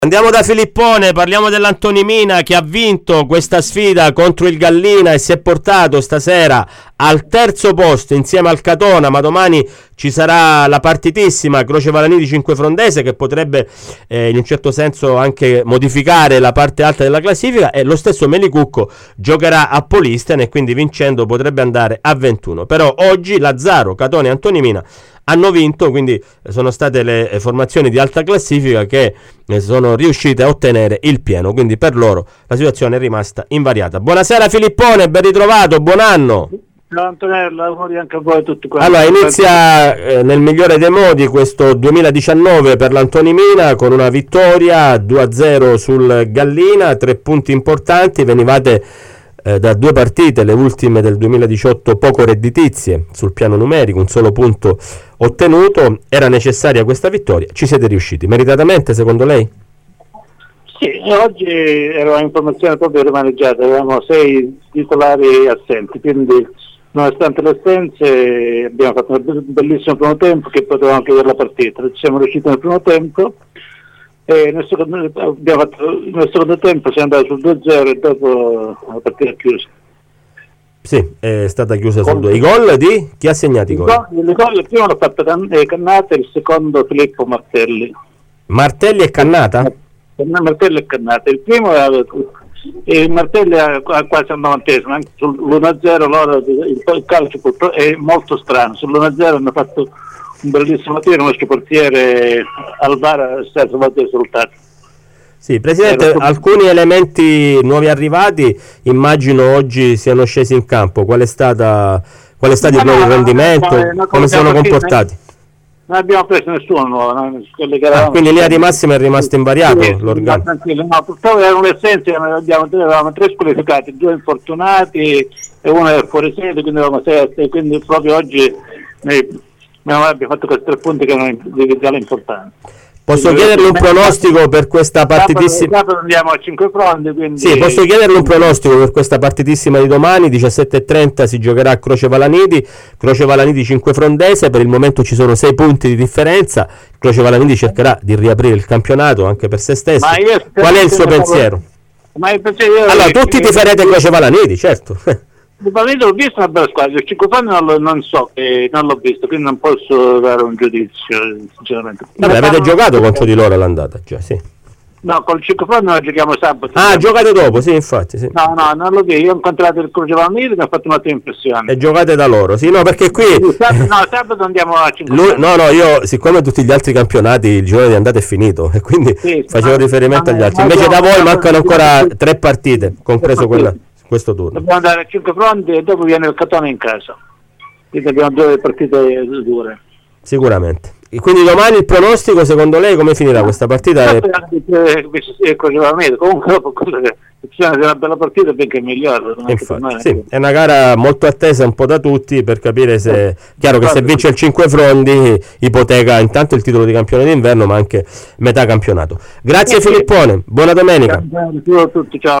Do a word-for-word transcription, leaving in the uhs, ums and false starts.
Andiamo da Filippone, parliamo dell'Antonimina che ha vinto questa sfida contro il Gallina e si è portato stasera al terzo posto insieme al Catona, ma domani ci sarà la partitissima Croce Valanidi Cinquefrondese che potrebbe eh, in un certo senso anche modificare la parte alta della classifica, e lo stesso Melicucco giocherà a Polistene e quindi vincendo potrebbe andare a ventuno. Però oggi Lazzaro, Catona e Antonimina hanno vinto, quindi sono state le formazioni di alta classifica che sono riuscite a ottenere il pieno, quindi per loro la situazione è rimasta invariata. Buonasera Filippone, ben ritrovato, buon anno. Ciao Antonello, auguri anche a voi tutti quanti. Allora inizia eh, nel migliore dei modi questo duemiladiciannove per l'Antonimina con una vittoria due a zero sul Gallina, tre punti importanti, venivate eh, da due partite, le ultime del duemiladiciotto poco redditizie sul piano numerico, un solo punto ottenuto, era necessaria questa vittoria, ci siete riusciti, meritatamente secondo lei? Sì, oggi eravamo in formazione proprio rimaneggiata, avevamo sei titolari assenti, quindi nonostante le assenze abbiamo fatto un bellissimo primo tempo che potevamo chiudere la partita, ci siamo riusciti nel primo tempo e nel secondo, abbiamo fatto, nel secondo tempo siamo andati sul due a zero e dopo la partita è chiusa. Sì, è stata chiusa sul due. I gol di? Chi ha segnato i gol? Il gol il primo l'ha fatto Cannata e il secondo Filippo Martelli. Martelli e Cannata? Martelli e Cannata. Il primo era, il Martelli a quasi al novantesimo, anche sull'uno a zero loro il, il calcio è molto strano. Sull'uno a zero hanno fatto un bellissimo tiro, il nostro portiere Alvara si è trovato il risultato. Sì, Presidente, alcuni elementi nuovi arrivati immagino oggi siano scesi in campo. Qual è stata qual è stato il loro rendimento? No, no, come si sono comportati? Non abbiamo preso nessuno nuovo. No? Ah, quindi lì a Di Massimo è rimasto invariato sì, l'organico? No, no, purtroppo erano le assenze, abbiamo, avevamo tre squalificati, due infortunati e uno è fuori sede, quindi avevamo sette, quindi proprio oggi noi abbiamo fatto questi tre punti che erano di vitale importanza. Posso chiederle un pronostico per questa partitissima? Sabato andiamo a Cinquefronte, quindi... Sì, posso chiederle un pronostico per questa partitissima di domani, diciassette e trenta si giocherà a Croce Valanidi, Croce Valanidi Cinquefrondese, per il momento ci sono sei punti di differenza, Croce Valanidi cercherà di riaprire il campionato anche per se stesso. Qual è il suo pensiero? Ma il pensiero io allora, tutti ti farete Croce Valanidi, certo. Io l'ho visto una bella squadra, il Cinquefronte non, lo, non so, eh, non l'ho visto, quindi non posso dare un giudizio, sinceramente. Vabbè, avete non... giocato contro di loro all'andata, già, sì. No, con il Cinquefronte noi giochiamo sabato. Ah, giocate dopo, sì, infatti, sì. No, no, non lo vedo, io ho incontrato il Croce Valanidi, mi ha fatto un'ottima impressione. E giocate da loro, sì, no, perché qui... No, sabato andiamo a Cinquefronte. No, no, io, siccome tutti gli altri campionati il giorno di andata è finito, e quindi sì, facevo ma, riferimento ma, agli altri. Invece da voi mancano ancora tre partite, compreso quella... questo turno. Dobbiamo andare a Cinquefronte e dopo viene il Catona in casa. Quindi abbiamo due partite dure. Sicuramente. E quindi domani il pronostico, secondo lei, come finirà no. questa partita? È... Comunque dopo c'è una bella partita perché è migliore. Infatti, sì, è una gara molto attesa un po' da tutti per capire se... Chiaro che se vince il Cinquefronte ipoteca intanto il titolo di campione d'inverno ma anche metà campionato. Grazie Filippone, buona domenica. Ciao a tutti, ciao.